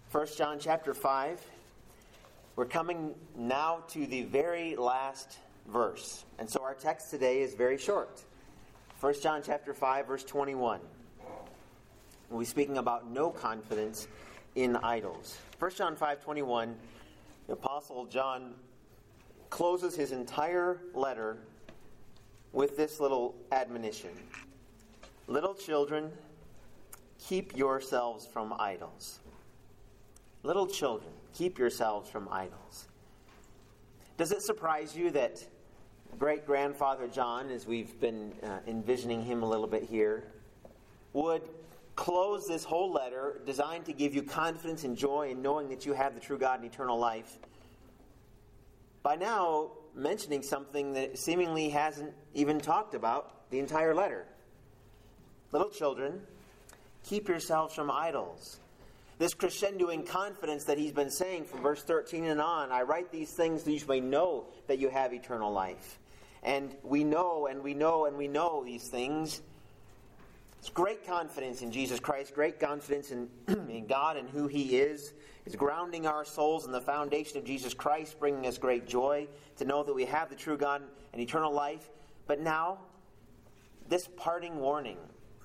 1 John chapter 5. We're coming now to the very last verse. And so our text today is very short. 1 John chapter 5, verse 21. We'll be speaking about no confidence in idols. 1 John 5:21, the Apostle John closes his entire letter with this little admonition. Little children, keep yourselves from idols. Little children, keep yourselves from idols. Does it surprise you that great-grandfather John, as we've been envisioning him a little bit here, would close this whole letter designed to give you confidence and joy in knowing that you have the true God and eternal life, by now mentioning something that seemingly hasn't even talked about the entire letter? Little children, keep yourselves from idols. This crescendoing confidence that he's been saying from verse 13 and on, I write these things that you may know that you have eternal life. And we know and we know and we know these things. It's great confidence in Jesus Christ, great confidence in God and who He is. It's grounding our souls in the foundation of Jesus Christ, bringing us great joy to know that we have the true God and eternal life. But now, this parting warning.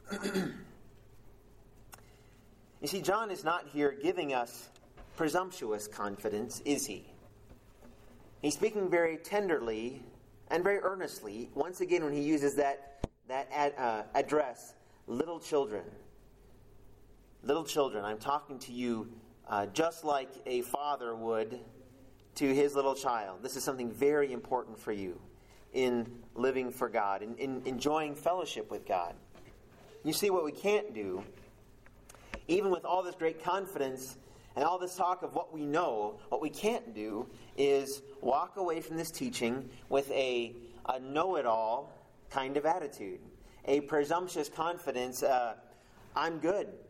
You see, John is not here giving us presumptuous confidence, is he? He's speaking very tenderly and very earnestly, once again when he uses that address, little children. Little children, I'm talking to you just like a father would to his little child. This is something very important for you in living for God, in enjoying fellowship with God. You see, what we can't do, even with all this great confidence and all this talk of what we know, what we can't do is walk away from this teaching with a know-it-all kind of attitude. A presumptuous confidence, I'm good.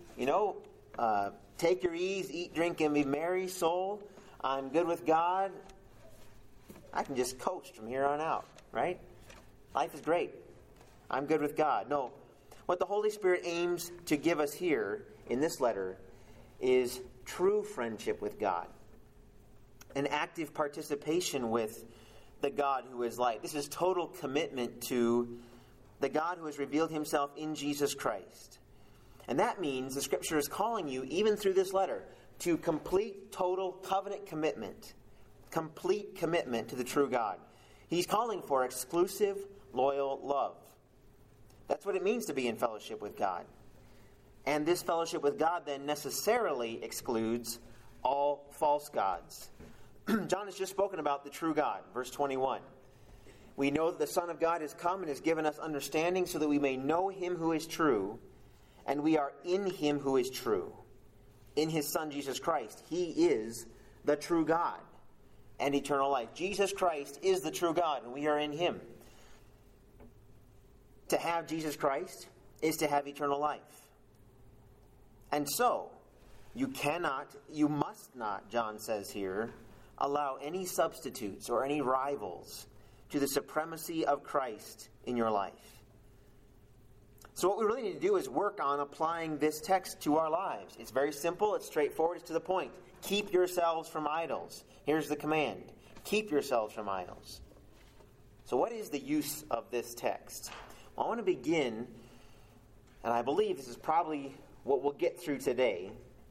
Take your ease, eat, drink, and be merry, soul. I'm good with God. I can just coast from here on out, right? Life is great. I'm good with God. No. What the Holy Spirit aims to give us here in this letter is true friendship with God. An active participation with the God who is light. This is total commitment to the God who has revealed Himself in Jesus Christ. And that means the Scripture is calling you, even through this letter, to complete, total covenant commitment. Complete commitment to the true God. He's calling for exclusive, loyal love. That's what it means to be in fellowship with God. And this fellowship with God then necessarily excludes all false gods. John has just spoken about the true God, verse 21. We know that the Son of God has come and has given us understanding so that we may know Him who is true, and we are in Him who is true. In His Son, Jesus Christ. He is the true God and eternal life. Jesus Christ is the true God, and we are in Him. To have Jesus Christ is to have eternal life. And so, you must not, John says here, allow any substitutes or any rivals to the supremacy of Christ in your life. So what we really need to do is work on applying this text to our lives. It's very simple, it's straightforward, it's to the point. Keep yourselves from idols. Here's the command. Keep yourselves from idols. So what is the use of this text? Well, I want to begin, and I believe this is probably what we'll get through today,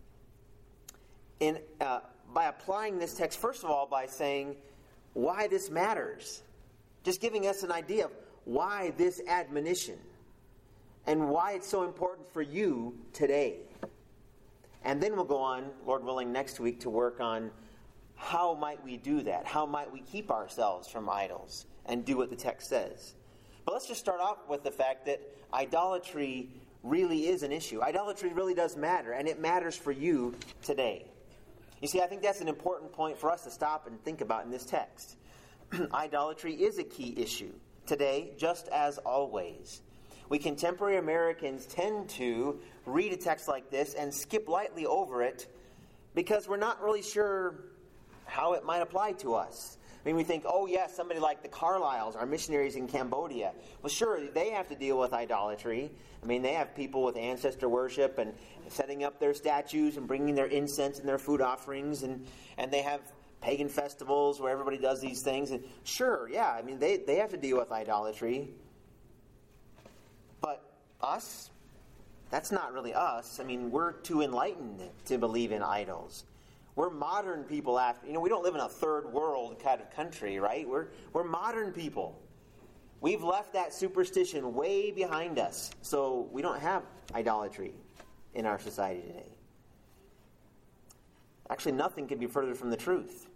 by applying this text, first of all, by saying why this matters. Just giving us an idea of why this admonition and why it's so important for you today. And then we'll go on, Lord willing, next week to work on how might we do that? How might we keep ourselves from idols and do what the text says? But let's just start off with the fact that idolatry really is an issue. Idolatry really does matter, and it matters for you today. You see, I think that's an important point for us to stop and think about in this text. Idolatry is a key issue today, just as always. We contemporary Americans tend to read a text like this and skip lightly over it because we're not really sure how it might apply to us. I mean, we think, oh, yeah, somebody like the Carlyles, our missionaries in Cambodia. Well, sure, they have to deal with idolatry. I mean, they have people with ancestor worship and setting up their statues and bringing their incense and their food offerings. And they have pagan festivals where everybody does these things. And sure, yeah, I mean, they have to deal with idolatry. But us, that's not really us. I mean, we're too enlightened to believe in idols. We're modern people we don't live in a third world kind of country, right? We're modern people. We've left that superstition way behind us. So we don't have idolatry in our society today. Actually, nothing could be further from the truth.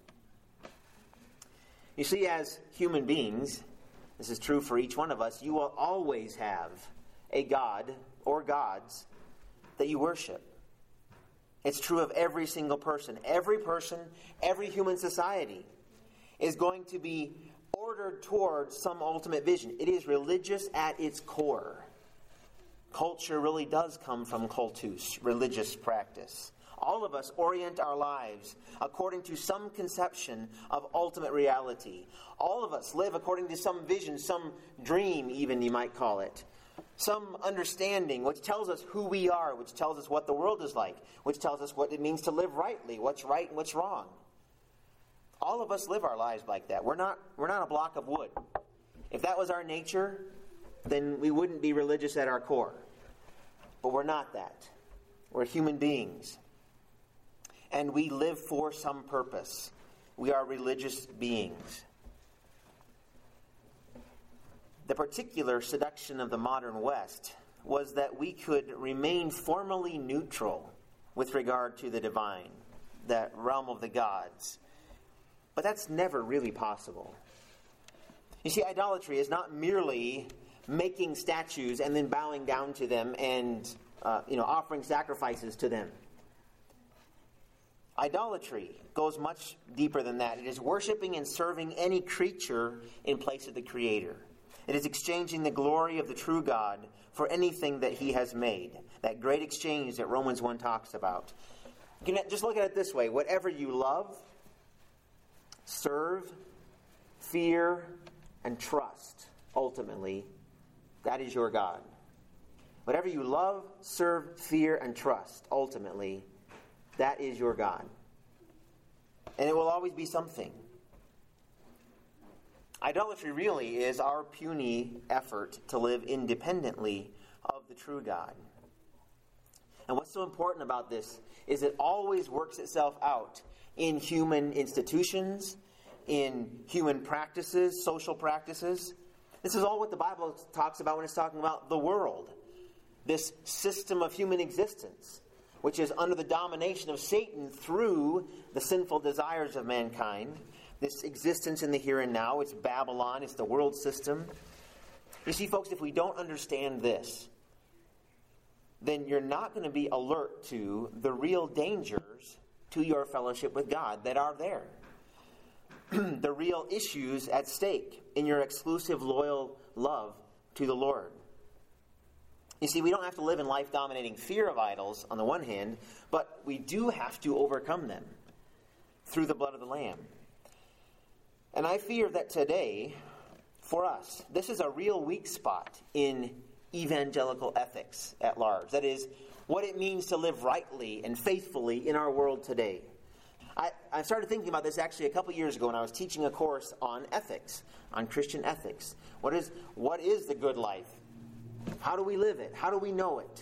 You see, as human beings, this is true for each one of us, you will always have a God or gods that you worship. It's true of every single person. Every person, every human society is going to be ordered towards some ultimate vision. It is religious at its core. Culture really does come from cultus, religious practice. All of us orient our lives according to some conception of ultimate reality. All of us live according to some vision, some dream even you might call it. Some understanding which tells us who we are, which tells us what the world is like, which tells us what it means to live rightly, what's right and what's wrong. All of us live our lives like that. We're not a block of wood. If that was our nature, then we wouldn't be religious at our core. But we're not that. We're human beings. And we live for some purpose. We are religious beings. The particular seduction of the modern West was that we could remain formally neutral with regard to the divine, that realm of the gods. But that's never really possible. You see, idolatry is not merely making statues and then bowing down to them and offering sacrifices to them. Idolatry goes much deeper than that. It is worshiping and serving any creature in place of the Creator. It is exchanging the glory of the true God for anything that He has made. That great exchange that Romans 1 talks about. You can just look at it this way. Whatever you love, serve, fear, and trust, ultimately, that is your God. Whatever you love, serve, fear, and trust, ultimately, that is your God. And it will always be something. Idolatry really is our puny effort to live independently of the true God. And what's so important about this is it always works itself out in human institutions, in human practices, social practices. This is all what the Bible talks about when it's talking about the world. This system of human existence, which is under the domination of Satan through the sinful desires of mankind. This existence in the here and now, it's Babylon, it's the world system. You see, folks, if we don't understand this, then you're not going to be alert to the real dangers to your fellowship with God that are there. The real issues at stake in your exclusive loyal love to the Lord. You see, we don't have to live in life-dominating fear of idols on the one hand, but we do have to overcome them through the blood of the Lamb. And I fear that today, for us, this is a real weak spot in evangelical ethics at large. That is, what it means to live rightly and faithfully in our world today. I started thinking about this actually a couple years ago when I was teaching a course on ethics, on Christian ethics. What is the good life? How do we live it? How do we know it?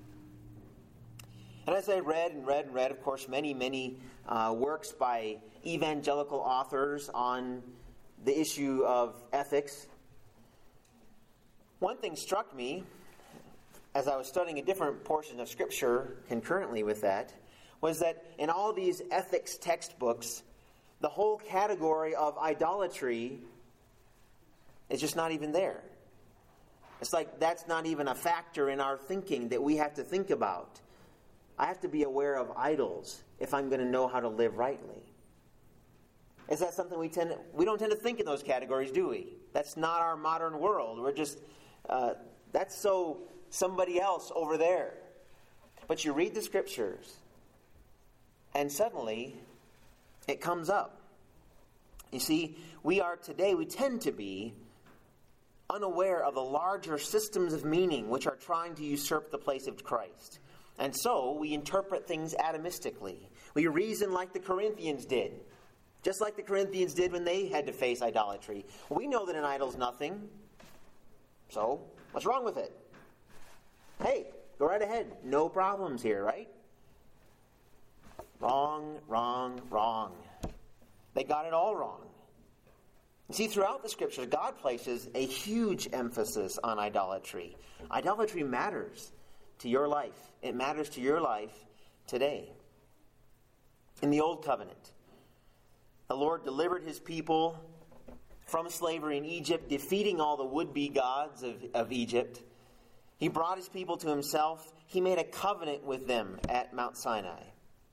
And as I read, of course, many works by evangelical authors on the issue of ethics, one thing struck me as I was studying a different portion of Scripture concurrently with that, was that in all these ethics textbooks, the whole category of idolatry is just not even there. It's like that's not even a factor in our thinking that we have to think about. I have to be aware of idols if I'm going to know how to live rightly. Is that something we don't tend to think in those categories, do we? That's not our modern world. We're just, that's so somebody else over there. But you read the Scriptures, and suddenly it comes up. You see, we tend to be unaware of the larger systems of meaning which are trying to usurp the place of Christ. And so we interpret things atomistically. We reason like the Corinthians did. Just like the Corinthians did when they had to face idolatry. We know that an idol's nothing. So, what's wrong with it? Hey, go right ahead. No problems here, right? Wrong, wrong, wrong. They got it all wrong. You see, throughout the Scriptures, God places a huge emphasis on idolatry. Idolatry matters to your life. It matters to your life today. In the Old Covenant, the Lord delivered his people from slavery in Egypt, defeating all the would-be gods of Egypt. He brought his people to himself. He made a covenant with them at Mount Sinai.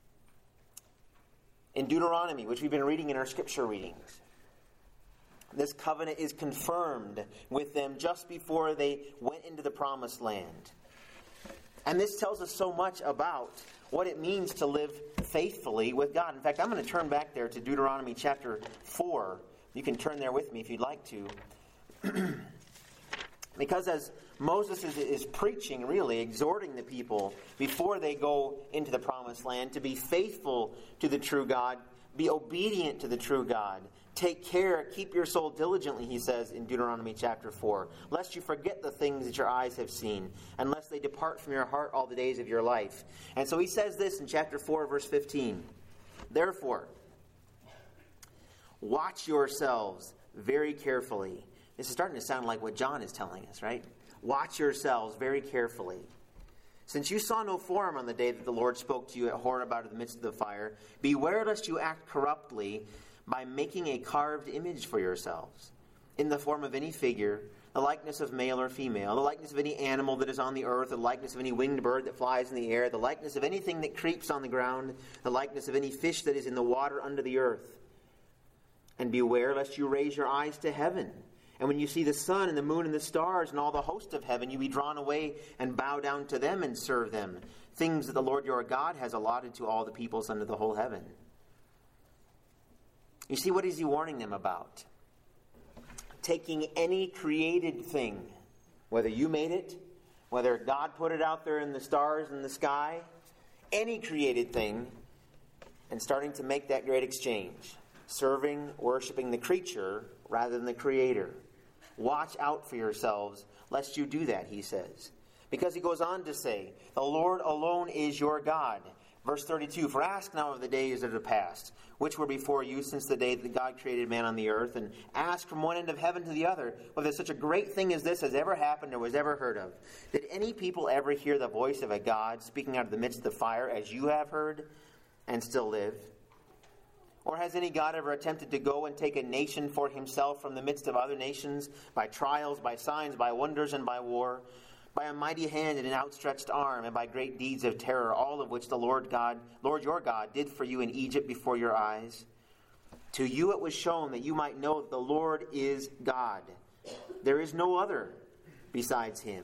In Deuteronomy, which we've been reading in our scripture readings, this covenant is confirmed with them just before they went into the promised land. And this tells us so much about what it means to live faithfully with God. In fact, I'm going to turn back there to Deuteronomy chapter 4. You can turn there with me if you'd like to. Because as Moses is preaching, really, exhorting the people before they go into the promised land to be faithful to the true God, be obedient to the true God. Take care, keep your soul diligently, he says in Deuteronomy chapter 4, lest you forget the things that your eyes have seen, and lest they depart from your heart all the days of your life. And so he says this in chapter 4, verse 15. Therefore, watch yourselves very carefully. This is starting to sound like what John is telling us, right? Watch yourselves very carefully. Since you saw no form on the day that the Lord spoke to you at Horeb out of the midst of the fire, beware lest you act corruptly by making a carved image for yourselves, in the form of any figure, the likeness of male or female, the likeness of any animal that is on the earth, the likeness of any winged bird that flies in the air, the likeness of anything that creeps on the ground, the likeness of any fish that is in the water under the earth. And beware lest you raise your eyes to heaven, and when you see the sun and the moon and the stars and all the host of heaven, you be drawn away and bow down to them and serve them, things that the Lord your God has allotted to all the peoples under the whole heaven. You see, what is he warning them about? Taking any created thing, whether you made it, whether God put it out there in the stars and the sky, any created thing, and starting to make that great exchange. Serving, worshiping the creature rather than the Creator. Watch out for yourselves, lest you do that, he says. Because he goes on to say, the Lord alone is your God. Verse 32, for ask now of the days that are past, which were before you since the day that God created man on the earth, and ask from one end of heaven to the other, whether such a great thing as this has ever happened or was ever heard of. Did any people ever hear the voice of a God speaking out of the midst of the fire as you have heard and still live? Or has any God ever attempted to go and take a nation for himself from the midst of other nations, by trials, by signs, by wonders, and by war, by a mighty hand and an outstretched arm, and by great deeds of terror, all of which the Lord your God did for you in Egypt before your eyes? To you it was shown that you might know that the Lord is God. There is no other besides him.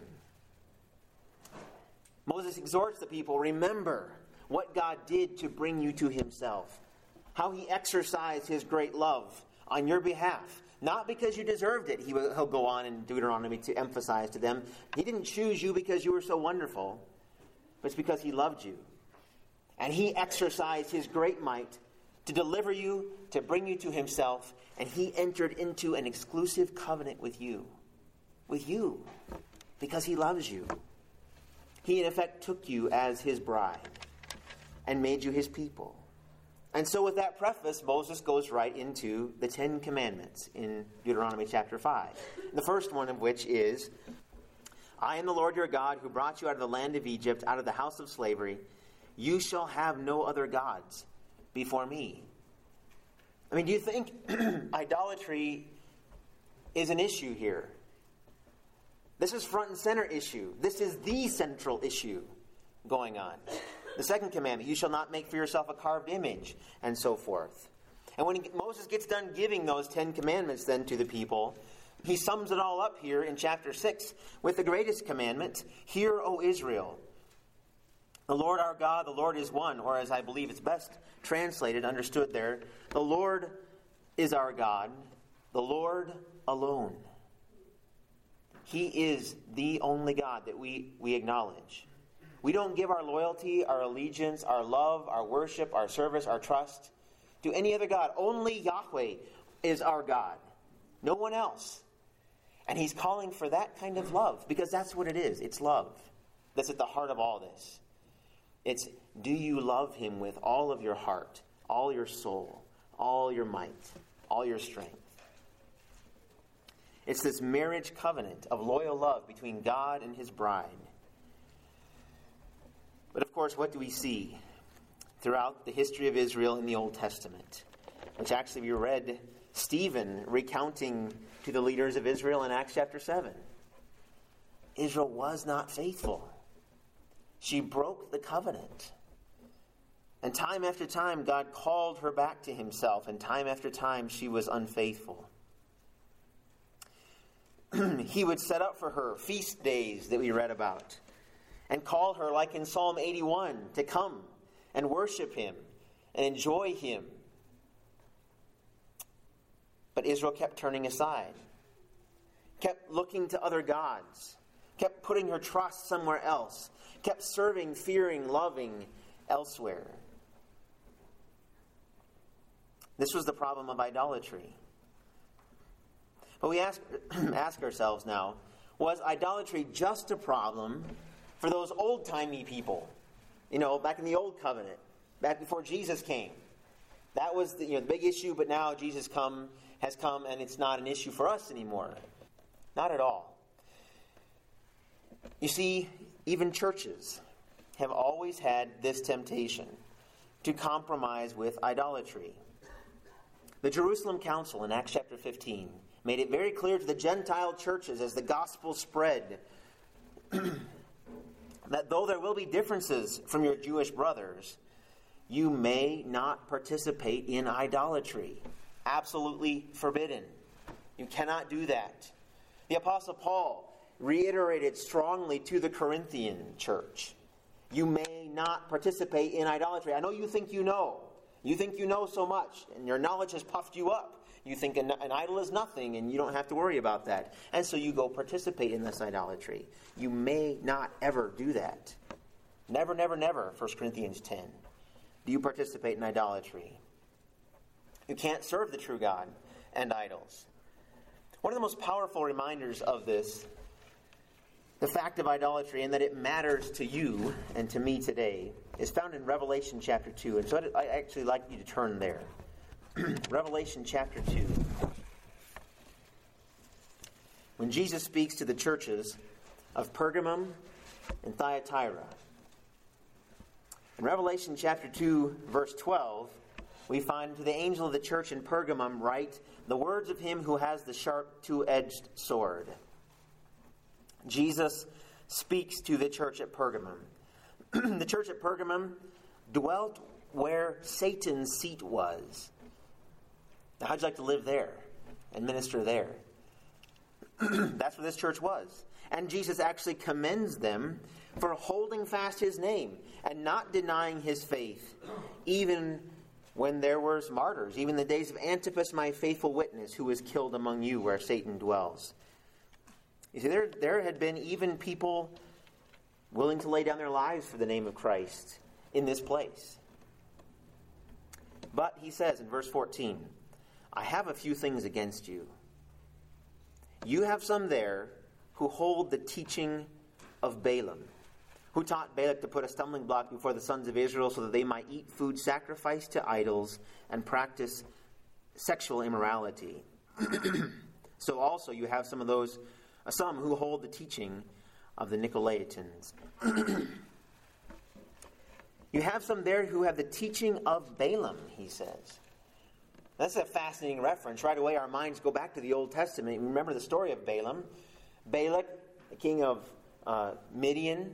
Moses exhorts the people, remember what God did to bring you to himself. How he exercised his great love on your behalf. Not because you deserved it, he'll go on in Deuteronomy to emphasize to them. He didn't choose you because you were so wonderful, but it's because he loved you. And he exercised his great might to deliver you, to bring you to himself, and he entered into an exclusive covenant with you. With you. Because he loves you. He, in effect, took you as his bride and made you his people. And so with that preface, Moses goes right into the 10 Commandments in Deuteronomy chapter 5. The first one of which is, I am the Lord your God who brought you out of the land of Egypt, out of the house of slavery. You shall have no other gods before me. I mean, do you think idolatry is an issue here? This is front and center issue. This is the central issue going on. The second commandment, you shall not make for yourself a carved image, and so forth. And when Moses gets done giving those 10 commandments then to the people, he sums it all up here in chapter 6 with the greatest commandment, Hear, O Israel, the Lord our God, the Lord is one, or as I believe it's best translated, understood there, the Lord is our God, the Lord alone. He is the only God that we acknowledge. We don't give our loyalty, our allegiance, our love, our worship, our service, our trust to any other God. Only Yahweh is our God. No one else. And he's calling for that kind of love, because that's what it is. It's love. That's at the heart of all this. It's, do you love him with all of your heart, all your soul, all your might, all your strength? It's this marriage covenant of loyal love between God and his bride. But of course, what do we see throughout the history of Israel in the Old Testament? Which actually we read Stephen recounting to the leaders of Israel in Acts chapter 7. Israel was not faithful. She broke the covenant. And time after time, God called her back to himself, and time after time, she was unfaithful. He would set up for her feast days that we read about, and call her, like in Psalm 81, to come and worship him and enjoy him. But Israel kept turning aside, kept looking to other gods, kept putting her trust somewhere else, kept serving, fearing, loving elsewhere. This was the problem of idolatry. But we ask ourselves now, was idolatry just a problem for those old-timey people? Back in the Old Covenant, back before Jesus came. That was the big issue, but now Jesus has come, and it's not an issue for us anymore. Not at all. You see, even churches have always had this temptation to compromise with idolatry. The Jerusalem Council in Acts chapter 15 made it very clear to the Gentile churches as the gospel spread that though there will be differences from your Jewish brothers, you may not participate in idolatry. Absolutely forbidden. You cannot do that. The Apostle Paul reiterated strongly to the Corinthian church, you may not participate in idolatry. I know you think you know. You think you know so much, and your knowledge has puffed you up. You think an idol is nothing, and you don't have to worry about that. And so you go participate in this idolatry. You may not ever do that. Never, never, never, 1 Corinthians 10. Do you participate in idolatry? You can't serve the true God and idols. One of the most powerful reminders of this, the fact of idolatry and that it matters to you and to me today, is found in Revelation chapter 2. And so I'd actually like you to turn there. Revelation chapter 2. When Jesus speaks to the churches of Pergamum and Thyatira. In Revelation chapter 2, verse 12, we find, to the angel of the church in Pergamum write, the words of him who has the sharp two-edged sword. Jesus speaks to the church at Pergamum. The church at Pergamum dwelt where Satan's seat was. Now, how'd you like to live there and minister there? That's where this church was. And Jesus actually commends them for holding fast his name and not denying his faith, even when there were martyrs, even the days of Antipas, my faithful witness, who was killed among you where Satan dwells. You see, there had been even people willing to lay down their lives for the name of Christ in this place. But he says in verse 14, I have a few things against you. You have some there who hold the teaching of Balaam, who taught Balak to put a stumbling block before the sons of Israel so that they might eat food sacrificed to idols and practice sexual immorality. So also you have some who hold the teaching of the Nicolaitans. You have some there who have the teaching of Balaam, he says. That's a fascinating reference. Right away our minds go back to the Old Testament. Remember the story of Balaam. Balak, the king of Midian,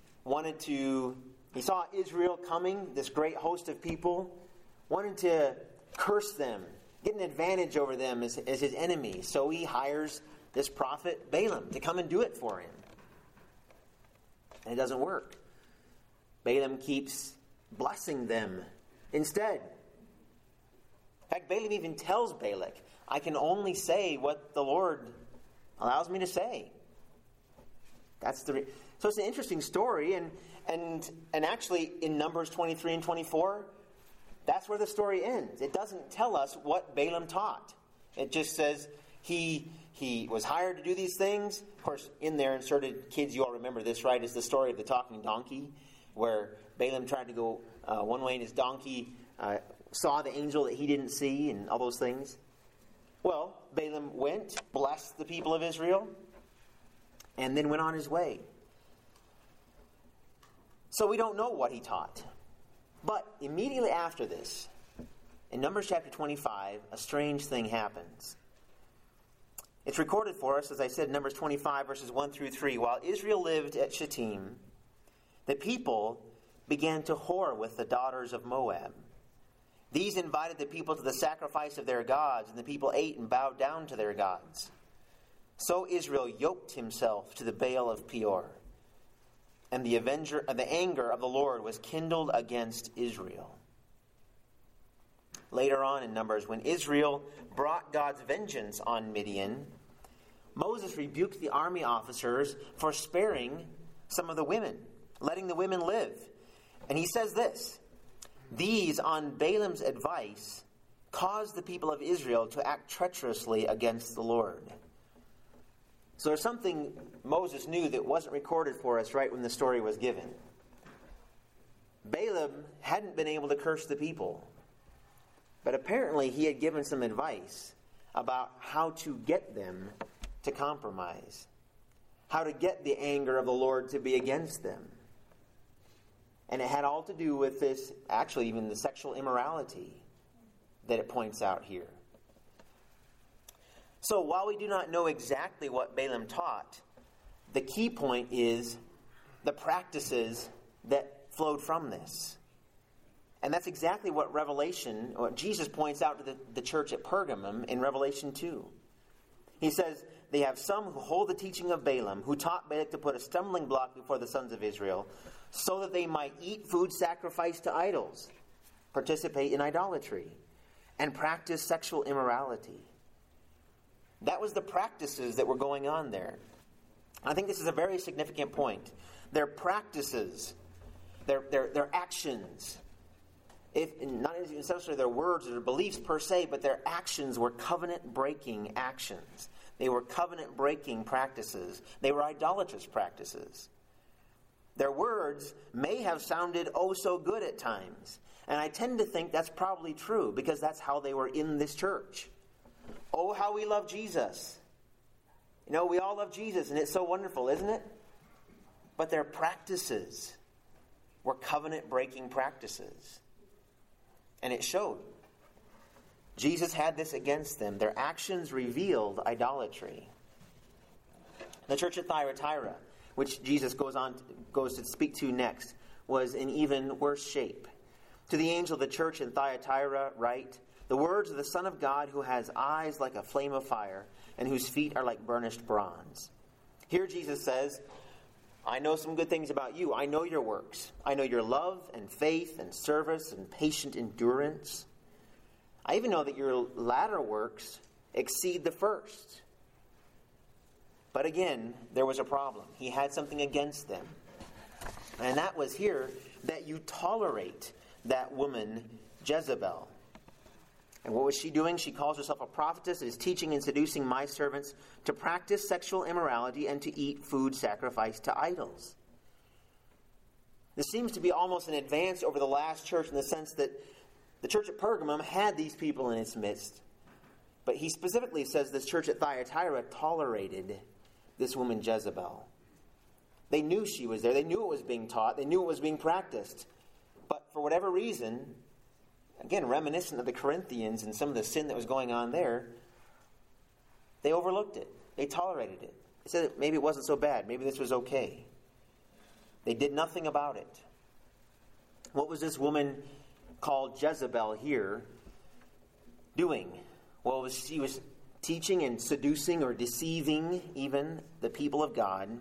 he saw Israel coming, this great host of people, wanted to curse them, get an advantage over them as his enemy. So he hires this prophet Balaam to come and do it for him. And it doesn't work. Balaam keeps blessing them instead. In fact, Balaam even tells Balak, I can only say what the Lord allows me to say. So it's an interesting story, and actually in Numbers 23 and 24, that's where the story ends. It doesn't tell us what Balaam taught. It just says he was hired to do these things. Of course, in there inserted, kids, you all remember this, right, is the story of the talking donkey, where Balaam tried to go one way and his donkey saw the angel that he didn't see and all those things. Well, Balaam went, blessed the people of Israel, and then went on his way. So we don't know what he taught. But immediately after this, in Numbers chapter 25, a strange thing happens. It's recorded for us, as I said, in Numbers 25, verses 1 through 3. While Israel lived at Shittim, the people began to whore with the daughters of Moab. These invited the people to the sacrifice of their gods, and the people ate and bowed down to their gods. So Israel yoked himself to the Baal of Peor, and the anger of the Lord was kindled against Israel. Later on in Numbers, when Israel brought God's vengeance on Midian, Moses rebuked the army officers for sparing some of the women, letting the women live. And he says this, these, on Balaam's advice, caused the people of Israel to act treacherously against the Lord. So there's something Moses knew that wasn't recorded for us right when the story was given. Balaam hadn't been able to curse the people, but apparently he had given some advice about how to get them to compromise, how to get the anger of the Lord to be against them. And it had all to do with this, actually even the sexual immorality that it points out here. So while we do not know exactly what Balaam taught, the key point is the practices that flowed from this. And that's exactly what Jesus points out to the church at Pergamum in Revelation 2. He says, they have some who hold the teaching of Balaam, who taught Balak to put a stumbling block before the sons of Israel, so that they might eat food sacrificed to idols, participate in idolatry, and practice sexual immorality. That was the practices that were going on there. I think this is a very significant point. Their practices, their actions, not necessarily their words or their beliefs per se, but their actions were covenant-breaking actions. They were covenant-breaking practices. They were idolatrous practices. Their words may have sounded oh so good at times. And I tend to think that's probably true because that's how they were in this church. Oh, how we love Jesus. You know, we all love Jesus and it's so wonderful, isn't it? But their practices were covenant-breaking practices. And it showed. Jesus had this against them. Their actions revealed idolatry. The church at Thyatira, which Jesus goes to speak to next, was in even worse shape. To the angel of the church in Thyatira write, the words of the Son of God, who has eyes like a flame of fire and whose feet are like burnished bronze. Here Jesus says, I know some good things about you. I know your works. I know your love and faith and service and patient endurance. I even know that your latter works exceed the first. But again, there was a problem. He had something against them. And that was here that you tolerate that woman, Jezebel. And what was she doing? She calls herself a prophetess and is teaching and seducing my servants to practice sexual immorality and to eat food sacrificed to idols. This seems to be almost an advance over the last church in the sense that the church at Pergamum had these people in its midst. But he specifically says this church at Thyatira tolerated this woman Jezebel. They knew she was there. They knew it was being taught. They knew it was being practiced. But for whatever reason, again, reminiscent of the Corinthians and some of the sin that was going on there, they overlooked it. They tolerated it. They said maybe it wasn't so bad. Maybe this was okay. They did nothing about it. What was this woman called Jezebel here doing? Well, she was teaching and seducing or deceiving even the people of God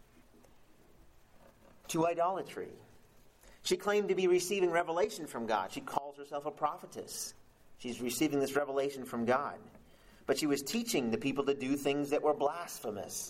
to idolatry. She claimed to be receiving revelation from God. She calls herself a prophetess. She's receiving this revelation from God. But she was teaching the people to do things that were blasphemous.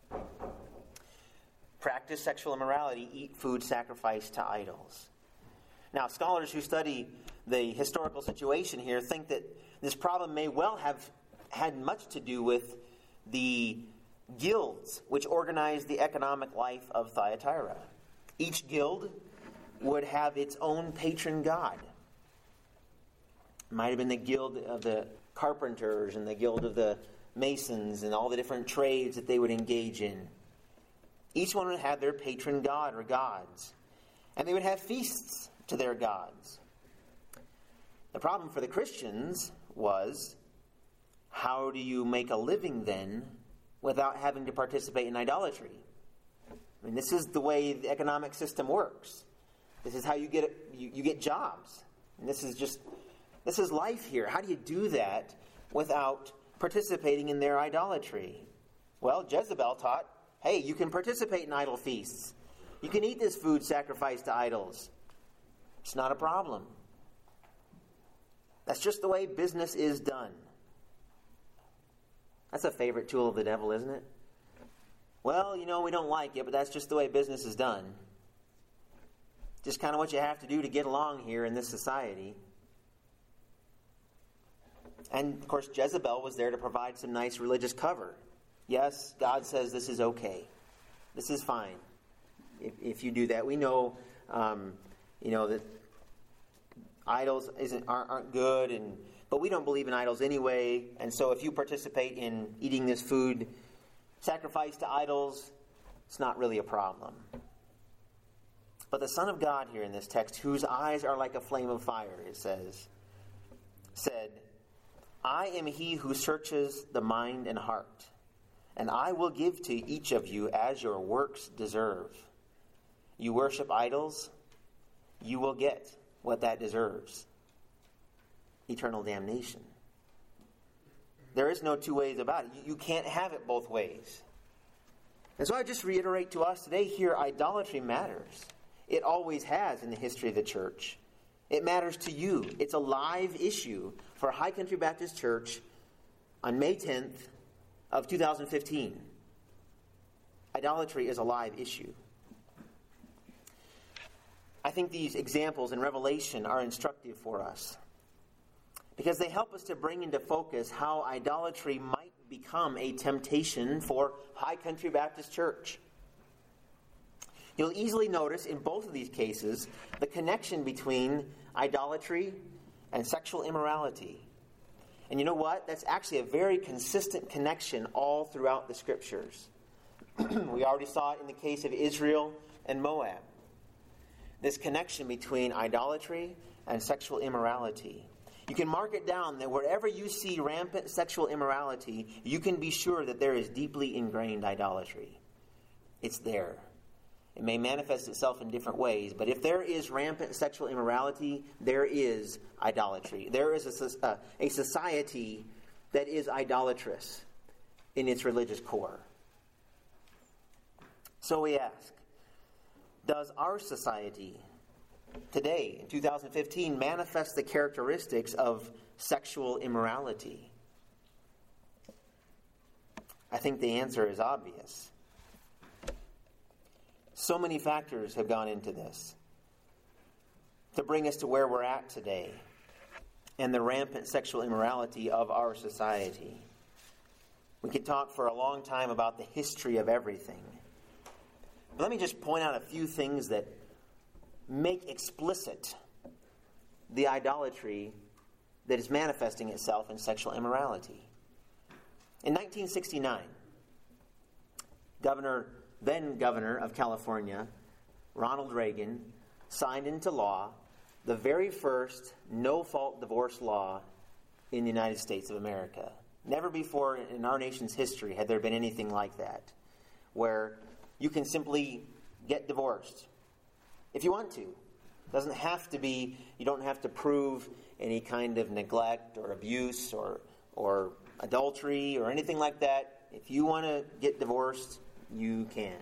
Practice sexual immorality, eat food sacrificed to idols. Now, scholars who study the historical situation here think that this problem may well have had much to do with the guilds which organized the economic life of Thyatira. Each guild would have its own patron god. It might have been the guild of the carpenters and the guild of the masons and all the different trades that they would engage in. Each one would have their patron god or gods. And they would have feasts to their gods. The problem for the Christians was, how do you make a living then without having to participate in idolatry? I mean, this is the way the economic system works. This is how you get jobs. And this is life here. How do you do that without participating in their idolatry? Well, Jezebel taught, hey, you can participate in idol feasts. You can eat this food sacrificed to idols. It's not a problem. That's just the way business is done. That's a favorite tool of the devil, isn't it? Well, we don't like it, but that's just the way business is done. Just kind of what you have to do to get along here in this society. And, of course, Jezebel was there to provide some nice religious cover. Yes, God says this is okay. This is fine if you do that. We know, that idols aren't good, but we don't believe in idols anyway. And so if you participate in eating this food sacrificed to idols, it's not really a problem. But the Son of God here in this text, whose eyes are like a flame of fire, it said, I am he who searches the mind and heart, and I will give to each of you as your works deserve. You worship idols, you will get what that deserves. Eternal damnation. There is no two ways about it. You can't have it both ways. And so I just reiterate to us today here, idolatry matters. It always has in the history of the church. It matters to you. It's a live issue for High Country Baptist Church on May 10th of 2015. Idolatry is a live issue. I think these examples in Revelation are instructive for us because they help us to bring into focus how idolatry might become a temptation for High Country Baptist Church. You'll easily notice in both of these cases the connection between idolatry and sexual immorality. And you know what? That's actually a very consistent connection all throughout the Scriptures. We already saw it in the case of Israel and Moab. This connection between idolatry and sexual immorality. You can mark it down that wherever you see rampant sexual immorality, you can be sure that there is deeply ingrained idolatry. It's there. It may manifest itself in different ways, but if there is rampant sexual immorality, there is idolatry. There is a society that is idolatrous in its religious core. So we ask, does our society today, in 2015, manifest the characteristics of sexual immorality? I think the answer is obvious. So many factors have gone into this to bring us to where we're at today and the rampant sexual immorality of our society. We could talk for a long time about the history of everything. But let me just point out a few things that make explicit the idolatry that is manifesting itself in sexual immorality. In 1969, then Governor of California, Ronald Reagan, signed into law the very first no-fault divorce law in the United States of America. Never before in our nation's history had there been anything like that, where you can simply get divorced if you want to. It doesn't have to be, you don't have to prove any kind of neglect or abuse or adultery or anything like that. If you want to get divorced, you can.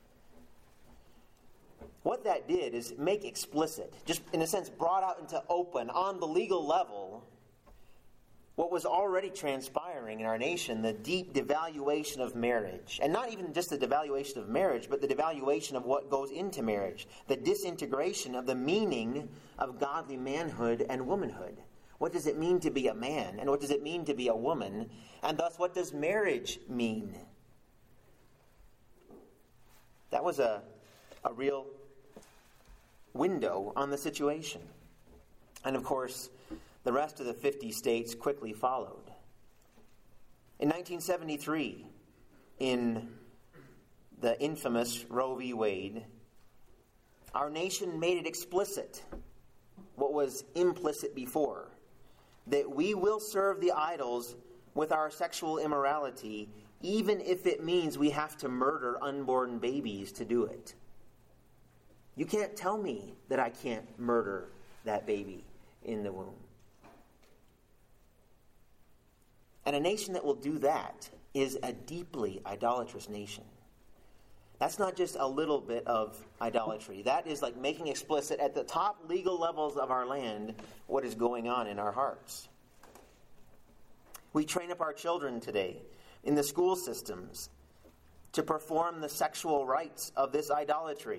What that did is make explicit, just in a sense brought out into open on the legal level, what was already transpiring in our nation, the deep devaluation of marriage. And not even just the devaluation of marriage, but the devaluation of what goes into marriage. The disintegration of the meaning of godly manhood and womanhood. What does it mean to be a man? And what does it mean to be a woman? And thus, what does marriage mean? That was a real window on the situation. And of course, the rest of the 50 states quickly followed. In 1973, in the infamous Roe v. Wade, our nation made it explicit what was implicit before, that we will serve the idols with our sexual immorality, even if it means we have to murder unborn babies to do it. You can't tell me that I can't murder that baby in the womb. And a nation that will do that is a deeply idolatrous nation. That's not just a little bit of idolatry. That is like making explicit at the top legal levels of our land what is going on in our hearts. We train up our children today in the school systems to perform the sexual rites of this idolatry.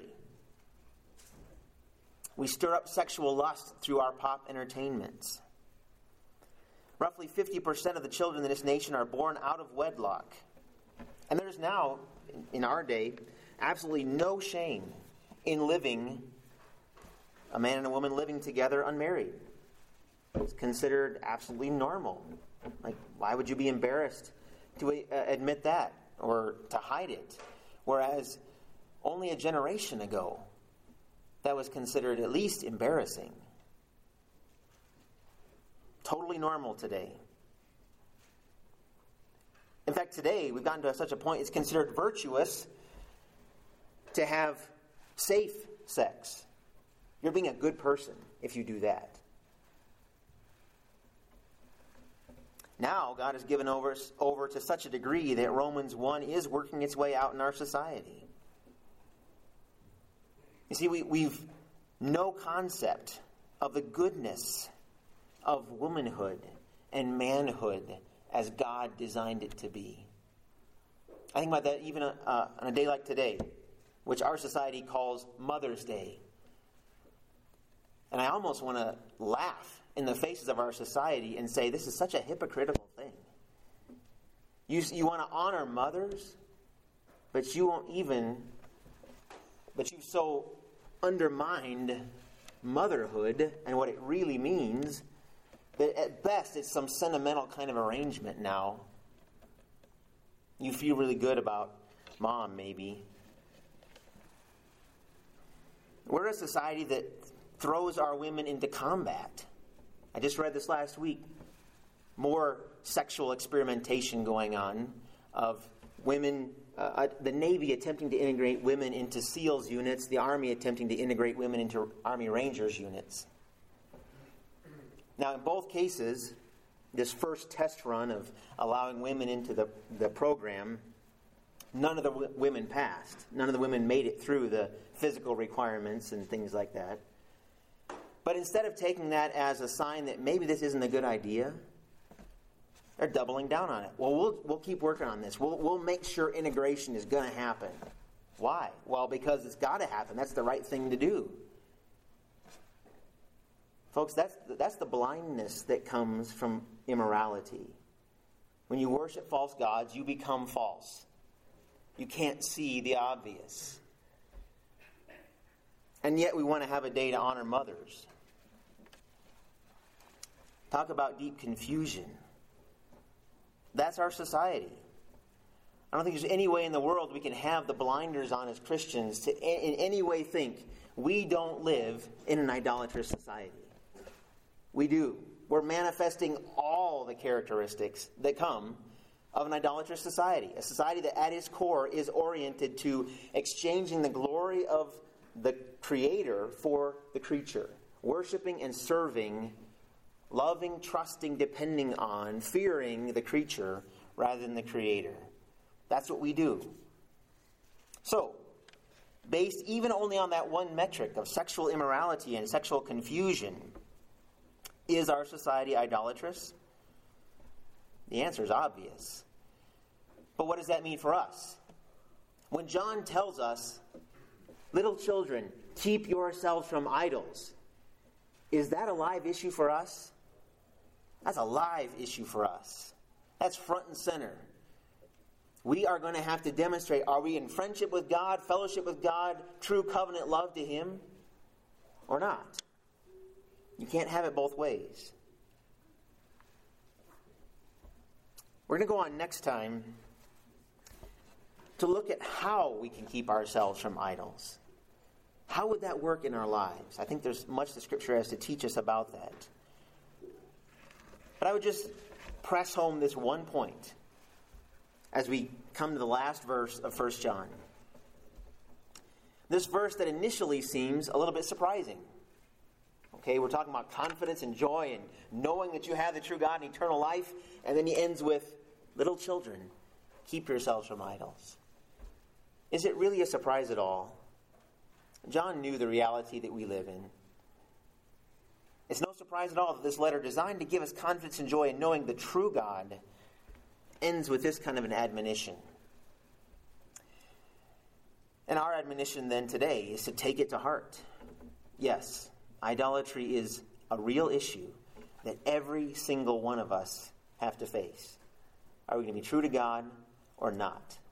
We stir up sexual lust through our pop entertainments. Roughly 50% of the children in this nation are born out of wedlock. And there's now, in our day, absolutely no shame in living, a man and a woman living together unmarried. It's considered absolutely normal. Like, why would you be embarrassed to admit that or to hide it? Whereas only a generation ago, that was considered at least embarrassing. Totally normal today. In fact, today we've gotten to such a point it's considered virtuous to have safe sex. You're being a good person if you do that. Now God has given over to such a degree that Romans 1 is working its way out in our society. You see, we've no concept of the goodness of womanhood and manhood as God designed it to be. I think about that even on a day like today, which our society calls Mother's Day. And I almost want to laugh in the faces of our society and say, this is such a hypocritical thing. You want to honor mothers, but you've so undermined motherhood and what it really means that at best it's some sentimental kind of arrangement now. You feel really good about mom, maybe. We're a society that throws our women into combat. I just read this last week. More sexual experimentation going on of women, the Navy attempting to integrate women into SEALs units, the Army attempting to integrate women into Army Rangers units. Now, in both cases, this first test run of allowing women into the program, none of the women passed. None of the women made it through the physical requirements and things like that. But instead of taking that as a sign that maybe this isn't a good idea, they're doubling down on it. Well, we'll keep working on this. We'll make sure integration is going to happen. Why? Well, because it's got to happen. That's the right thing to do. Folks, that's the blindness that comes from immorality. When you worship false gods, you become false. You can't see the obvious. And yet we want to have a day to honor mothers. Talk about deep confusion. That's our society. I don't think there's any way in the world we can have the blinders on as Christians to in any way think we don't live in an idolatrous society. We do. We're manifesting all the characteristics that come of an idolatrous society. A society that at its core is oriented to exchanging the glory of the Creator for the creature. Worshiping and serving, loving, trusting, depending on, fearing the creature rather than the Creator. That's what we do. So, based even only on that one metric of sexual immorality and sexual confusion, is our society idolatrous? The answer is obvious. But what does that mean for us? When John tells us, little children, keep yourselves from idols, is that a live issue for us? That's a live issue for us. That's front and center. We are going to have to demonstrate, are we in friendship with God, fellowship with God, true covenant love to Him, or not? You can't have it both ways. We're going to go on next time to look at how we can keep ourselves from idols. How would that work in our lives? I think there's much the Scripture has to teach us about that. But I would just press home this one point as we come to the last verse of 1 John. This verse that initially seems a little bit surprising. Okay, we're talking about confidence and joy and knowing that you have the true God and eternal life. And then he ends with, little children, keep yourselves from idols. Is it really a surprise at all? John knew the reality that we live in. It's no surprise at all that this letter, designed to give us confidence and joy in knowing the true God, ends with this kind of an admonition. And our admonition then today is to take it to heart. Yes, idolatry is a real issue that every single one of us have to face. Are we going to be true to God or not?